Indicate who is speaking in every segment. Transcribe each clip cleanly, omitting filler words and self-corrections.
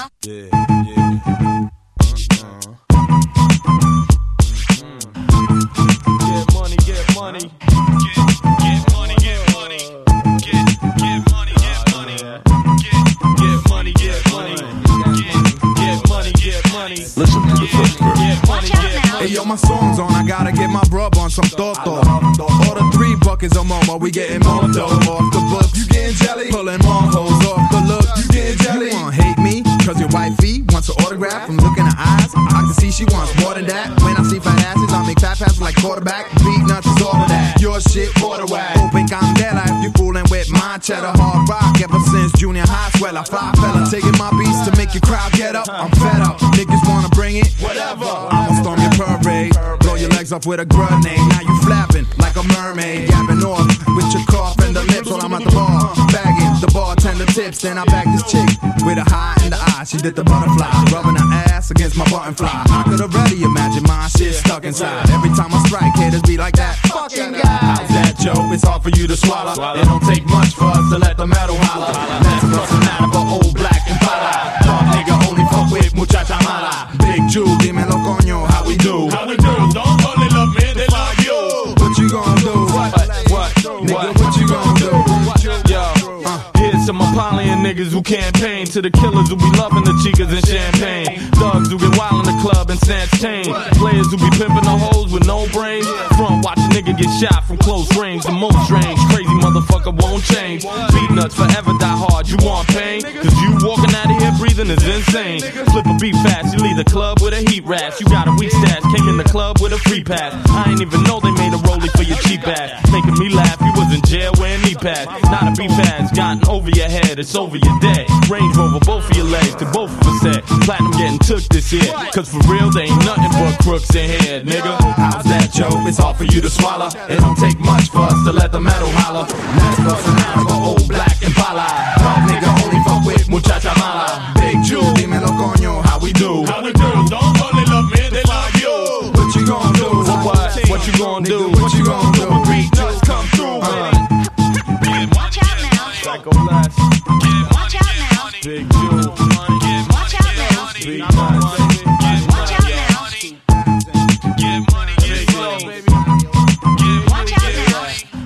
Speaker 1: now.
Speaker 2: Yeah. Get money. Get money, get money. Get money, get money. Get money.
Speaker 3: Listen to the first verse.
Speaker 4: Hey yo, my song's on, I gotta get my brub on some Toto. Order 3 buckets of Momo, we getting more dough. Off the books, you getting jelly? Pulling more hoes off the look, you getting jelly? You wanna hate me, cause your wifey wants an autograph. From looking at eyes, I can see she wants more than that. When I see fat asses, I make fat passes like quarterback. Beat nuts is all of that, your shit order whack. Open candela if you fooling with my cheddar. Hard rock ever since junior high, swell I fly fella. Taking my beats to make your crowd get up. I'm fed up, niggas wanna bring it, whatever. I'ma storm your parade, blow your legs off with a grenade. Now you flapping like a mermaid, yapping off with your cough and the lips while I'm at the bar, bagging the bartender tips. Then I bag this chick with a high in the eye. She did the butterfly, rubbing her ass against my button fly. I could already imagine my shit stuck inside. Every time I strike, haters be like that fucking guy. How's that, Joe? It's hard for you to swallow. It don't take much for us to let the metal holler. Let's bust an out of an old black Impala. Dog nigga only fuck with muchacha mala. Big Jew, dímelo coño, how we do?
Speaker 2: How we do? Don't only love men, they love you.
Speaker 4: What you gon' do?
Speaker 2: What?
Speaker 4: Nigga, what you gon' do?
Speaker 2: Yo, here's some Apollyon niggas who campaign to the killers who be loving the chicas and champagne. Thugs who get wild in the club and snatch tame. Players who be pimping the hoes with no brains. Front watch a nigga get shot from close range. The most strange, crazy motherfucker won't change. Beat nuts forever die hard, you want pain? Cause you walking out of here breathing is insane. Flip a beat fast, you leave the club with a heat rash. You got a weak stash, came in the club with a free pass. I ain't even know they made a rollie for your cheap ass. Making me laugh, you was in jail wearing knee pads. Not a beat pass, gotten over your head, it's over your dead. Range Rover, both of your legs, to both of us said. Platinum getting took this year, cause for real there ain't nothing but crooks in here, nigga.
Speaker 4: How's that, Joe? It's hard for you to swallow. It don't take much for us to let the metal holler. Let's bust an out of an old black Impala. Dog nigga only fuck with muchacha mala. Big Jew, dímelo coño, how we do?
Speaker 2: How we do? Don't only love men, they love you.
Speaker 4: What you gon' do?
Speaker 2: What you gon' do?
Speaker 4: What you gon' do?
Speaker 2: Beat nuts come through,
Speaker 1: Watch out now.
Speaker 2: Psycho Blast,
Speaker 1: Watch out now.
Speaker 2: Big Jew,
Speaker 1: Watch out now.
Speaker 2: Beat nuts,
Speaker 1: Watch out now.
Speaker 2: get money, get slow, baby.
Speaker 1: Watch out now.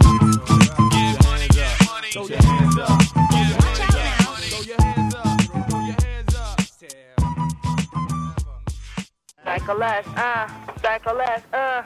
Speaker 2: Throw your hands up.
Speaker 1: Watch out now.
Speaker 2: Throw your hands up. Throw your hands up.
Speaker 5: Psycho less, psycho less,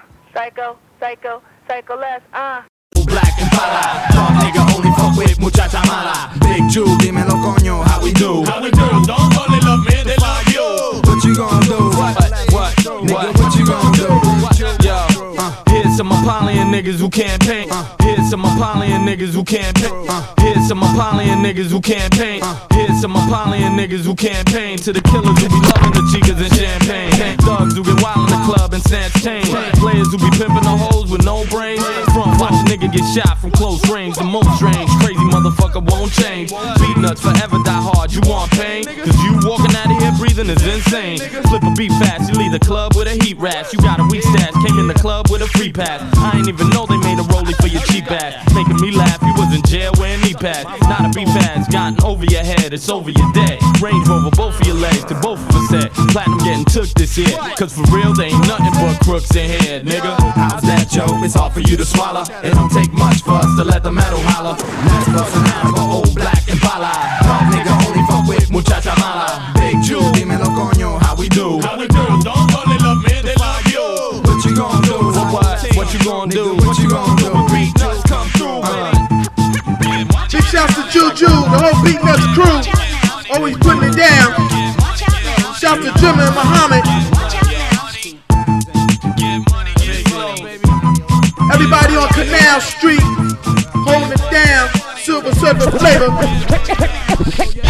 Speaker 5: psycho less,
Speaker 4: Black Impala. Dog nigga only fuck with muchacha mala. Big Jew, dímelo coño, how we do?
Speaker 2: How we do? Don't only love men, they love you.
Speaker 4: What you gon' do? Nigga, what you gon' do?
Speaker 2: Yo, here's some Apollyon niggas who campaign. Here's some Apollyon niggas who campaign. Here's some Apollyon niggas who campaign. Here's some Apollyon niggas who campaign to the killers who be loving the chicas and champagne. Thugs who get wild in the club and snatch tame. Players who be pimping the hoes with no brains. Front watch a nigga get shot from close range. The most strange, crazy motherfucker won't change. Beat nuts forever die hard, you want pain? Cause you walking out of here breathing is insane. Flip a beat fast, you leave the club with a heat rash. You got a weak stash, came in the club with a free pass. I ain't even know they made a rollie for your cheap ass. Making me laugh, you was in jail wearing knee pads. Not a beat pass, gotten over your head, it's over your dead. Range Rover, both of your legs, to both of us said. Platinum getting took this year, cause for real there ain't nothing but crooks in here, nigga.
Speaker 4: How's that, Joe? It's hard for you to swallow. It don't take much for us to let the metal holler. Let's bust an out of an old black Impala. Dog nigga only fuck with muchacha mala. Big Jew, dímelo coño, how we do?
Speaker 2: How we do? Don't only love men, they love you.
Speaker 4: What you gon' do?
Speaker 2: What you gon' do?
Speaker 4: What you gon' do?
Speaker 2: Beat nuts come through,
Speaker 6: Big shouts to Juju, the whole Beat Nuts crew. Always putting it down.
Speaker 1: Watch out now.
Speaker 6: Shout to Jimmy and Muhammad.
Speaker 1: Watch out now.
Speaker 6: Everybody on Canal Street, holding it down. Silver Surfer flavor.